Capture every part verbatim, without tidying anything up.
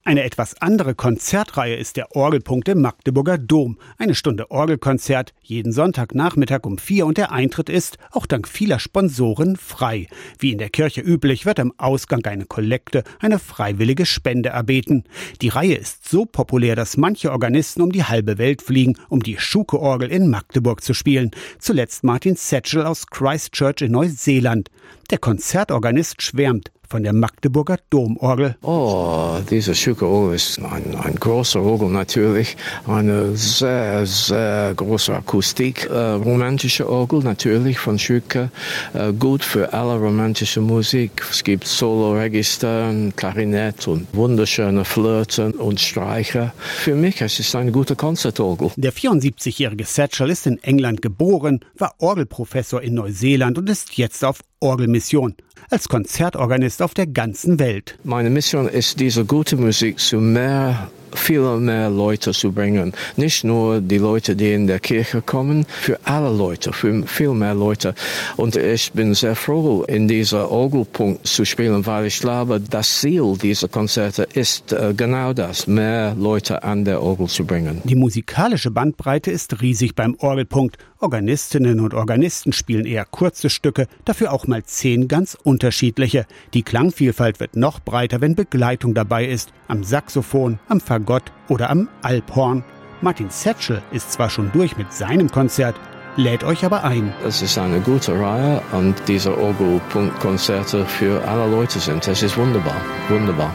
Eine etwas andere Konzertreihe ist der Orgelpunkt im Magdeburger Dom. Eine Stunde Orgelkonzert, jeden Sonntagnachmittag um vier und der Eintritt ist, auch dank vieler Sponsoren, frei. Wie in der Kirche üblich, wird am Ausgang eine Kollekte, eine freiwillige Spende erbeten. Die Reihe ist so populär, dass manche Organisten um die halbe Welt fliegen, um die Schuke-Orgel in Magdeburg zu spielen. Zuletzt Martin Satchell aus Christchurch in Neuseeland. Der Konzertorganist schwärmt von der Magdeburger Domorgel. Oh, diese Schuke-Orgel ist ein, ein großer Orgel natürlich, eine sehr, sehr große Akustik, äh, romantische Orgel natürlich von Schuke, äh, gut für alle romantische Musik. Es gibt Solo-Register, Klarinett und wunderschöne Flöten und Streicher. Für mich es ist eine gute Konzertorgel. Der vierundsiebzigjährige Satchell ist in England geboren, war Orgelprofessor in Neuseeland und ist jetzt auf Orgelmission als Konzertorganist auf der ganzen Welt. Meine Mission ist, diese gute Musik zu mehr, viel mehr Leute zu bringen. Nicht nur die Leute, die in der Kirche kommen, für alle Leute, für viel mehr Leute. Und ich bin sehr froh, in dieser Orgelpunkt zu spielen, weil ich glaube, das Ziel dieser Konzerte ist äh, genau das, mehr Leute an der Orgel zu bringen. Die musikalische Bandbreite ist riesig beim Orgelpunkt. Organistinnen und Organisten spielen eher kurze Stücke, dafür auch mal zehn ganz unterschiedliche. Die Klangvielfalt wird noch breiter, wenn Begleitung dabei ist, am Saxophon, am Fagott oder am Alphorn. Martin Satchell ist zwar schon durch mit seinem Konzert, lädt euch aber ein. Es ist eine gute Reihe und diese Orgelpunktkonzerte für alle Leute sind. Es ist wunderbar, wunderbar.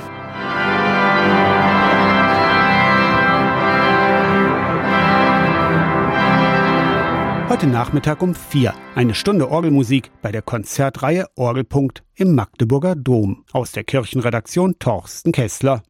Heute Nachmittag um vier. Eine Stunde Orgelmusik bei der Konzertreihe Orgelpunkt im Magdeburger Dom. Aus der Kirchenredaktion Torsten Kessler.